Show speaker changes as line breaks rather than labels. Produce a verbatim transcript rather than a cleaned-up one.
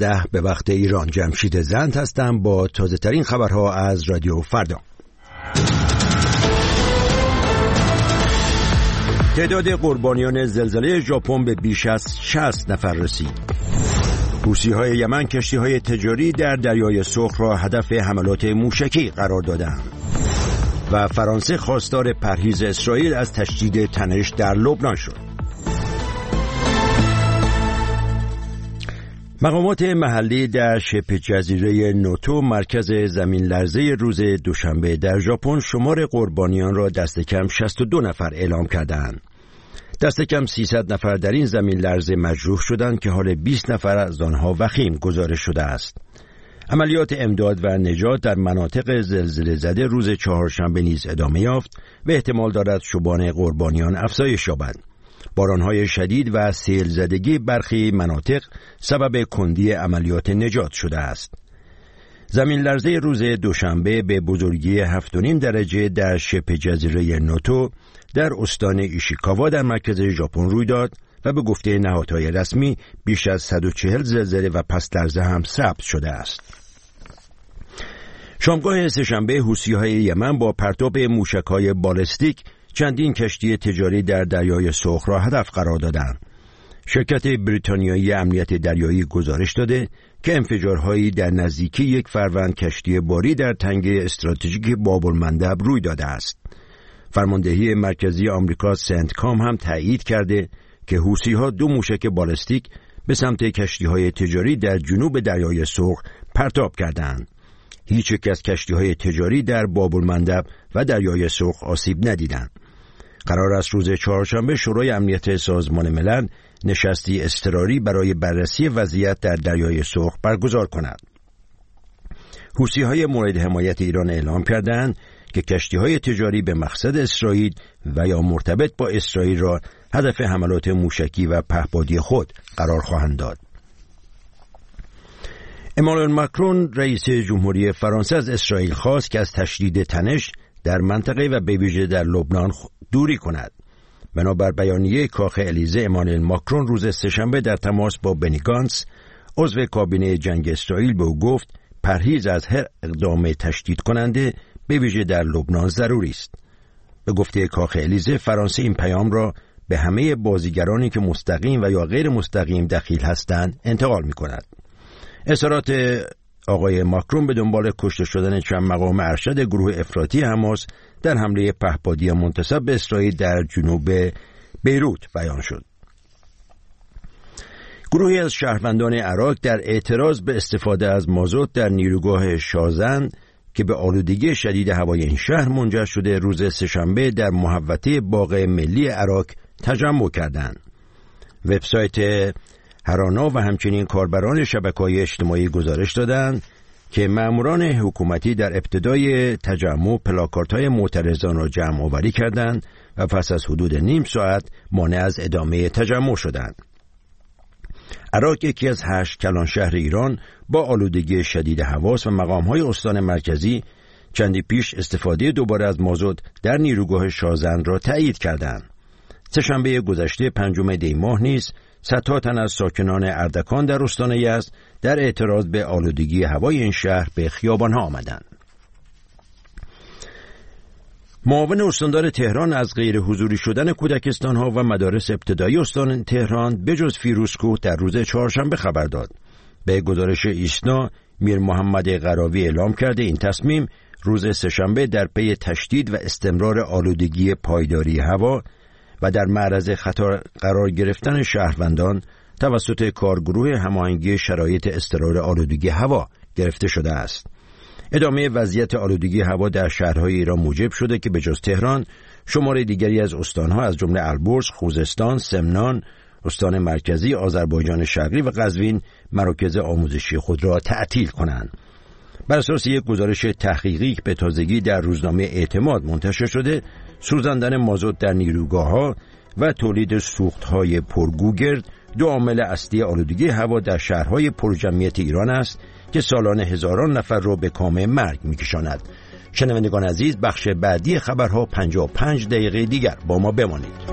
دوازده به وقت ایران. جمشید زند هستم با تازه ترین خبرها از رادیو فردا. تعداد قربانیان زلزله ژاپن به بیش از شصت نفر رسید. حوثی‌های یمن کشتی‌های تجاری در دریای سرخ را هدف حملات موشکی قرار دادند. و فرانسه خواستار پرهیز اسرائیل از تشدید تنش در لبنان شد. مقامات محلی در شبه جزیره نوتو مرکز زمین لرزه روز دوشنبه در ژاپن شمار قربانیان را دست کم شصت و دو نفر اعلام کردند. دست کم سیصد نفر در این زمین لرزه مجروح شدند که حال بیست نفر از آنها وخیم گزارش شده است. عملیات امداد و نجات در مناطق زلزله زده روز چهارشنبه نیز ادامه یافت و احتمال دارد شبان قربانیان افزایش یابد. بارانهای شدید و سیل زدگی برخی مناطق سبب کندی عملیات نجات شده است. زمین لرزه روز دوشنبه به بزرگی هفت و نیم درجه در شبه جزیره نوتو در استان ایشیکاوا در مرکز ژاپن روی داد و به گفته نهادهای رسمی بیش از صد و چهل زلزله و پس لرزه هم ثبت شده است. شامگاه سه‌شنبه حوثی‌های یمن با پرتاب موشک‌های بالستیک چندین کشتی تجاری در دریای سرخ را هدف قرار دادند. شرکت بریتانیایی امنیت دریایی گزارش داده که انفجارهایی در نزدیکی یک فروند کشتی باری در تنگه استراتژیک باب‌المندب روی داده است. فرماندهی مرکزی آمریکا سنتکام هم تایید کرده که حوثی‌ها دو موشک بالستیک به سمت کشتی‌های تجاری در جنوب دریای سرخ پرتاب کردند. هیچ یک از کشتی‌های تجاری در باب‌المندب و دریای سرخ آسیب ندیدند. قرار است روز چهارشنبه شورای امنیت سازمان ملل نشستی اضطراری برای بررسی وضعیت در دریای سرخ برگزار کند. حوثی‌های مورد حمایت ایران اعلام کردند که کشتی‌های تجاری به مقصد اسرائیل و یا مرتبط با اسرائیل را هدف حملات موشکی و پهپادی خود قرار خواهند داد. امانوئل ماکرون رئیس جمهوری فرانسه از اسرائیل خواست که از تشدید تنش در منطقه و به ویژه در لبنان دوری کند. بنابر بیانیه کاخ الیزه، امانوئل ماکرون روز سه‌شنبه در تماس با بنی گانتس عضو کابینه جنگ اسرائیل به او گفت پرهیز از هر اقدام تشدید کننده به ویژه در لبنان ضروری است. به گفته کاخ الیزه فرانسه این پیام را به همه بازیگرانی که مستقیم و یا غیر مستقیم دخیل هستند انتقال می کند. اظهارات آقای ماکرون به دنبال کشته شدن چند مقام ارشد گروه افراطی حماس در حمله پهپادی منتسب به اسرائیل در جنوب بیروت بیان شد. گروهی از شهروندان عراق در اعتراض به استفاده از مازوت در نیروگاه شازن که به آلودگی شدید هوای این شهر منجر شده روز سه‌شنبه در محوطه باغ ملی عراق تجمع کردند. وبسایت هرانا و همچنین کاربران شبکه‌های اجتماعی گزارش دادند که ماموران حکومتی در ابتدای تجمع پلاکاردهای معترضان را جمع آوری کردند و پس از حدود نیم ساعت مانع از ادامه تجمع شدند. عراق یکی از هشت کلان شهر ایران با آلودگی شدید هواست و مقام‌های استان مرکزی چندی پیش استفاده دوباره از مازوت در نیروگاه شازن را تایید کردند. سه‌شنبه گذشته پنجم دی ماه نیز صدها تن از ساکنان اردکان در استان یزد در اعتراض به آلودگی هوای این شهر به خیابان‌ها آمدند. معاون استاندار تهران از غیر حضوری شدن کودکستان‌ها و مدارس ابتدایی استان تهران بجز فیروزکوه در روز چهارشنبه خبر داد. به گزارش ایسنا، میر محمد قراوی اعلام کرده این تصمیم روز سه‌شنبه در پی تشدید و استمرار آلودگی پایداری هوا و در معرض خطر قرار گرفتن شهروندان توسط کارگروه هماهنگی شرایط اضطرار آلودگی هوا گرفته شده است. ادامه وضعیت آلودگی هوا در شهرهای ایران موجب شده که به جز تهران شمار دیگری از استانها از جمله البرز، خوزستان، سمنان، استان مرکزی، آذربایجان شرقی و قزوین مراکز آموزشی خود را تعطیل کنند. بر اساس یک گزارش تحقیقی به تازگی در روزنامه اعتماد منتشر شده، سوزاندن مازوت در نیروگاه‌ها و تولید سوخت‌های پرگوگرد دو عامل اصلی آلودگی هوا در شهرهای پرجمعیت ایران است که سالانه هزاران نفر را به کام مرگ می‌کشاند. شنوندگان عزیز، بخش بعدی خبرها پنجاه و پنج دقیقه دیگر با ما بمانید.